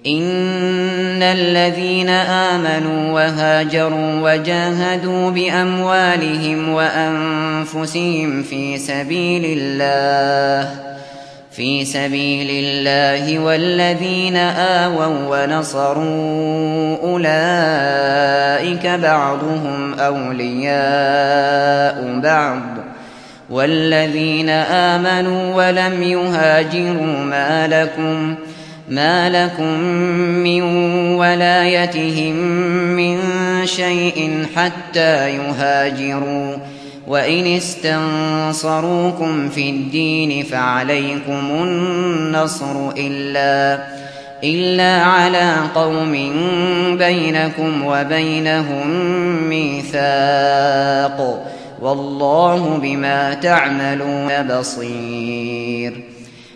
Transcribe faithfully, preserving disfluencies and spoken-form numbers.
إن الذين آمنوا وهاجروا وجاهدوا بأموالهم وأنفسهم في سبيل الله في سبيل الله والذين آووا ونصروا أولئك بعضهم أولياء بعض والذين آمنوا ولم يهاجروا ما لكم ما لكم من ولايتهم من شيء حتى يهاجروا وإن استنصروكم في الدين فعليكم النصر إلا, إلا على قوم بينكم وبينهم ميثاق والله بما تعملون بصير.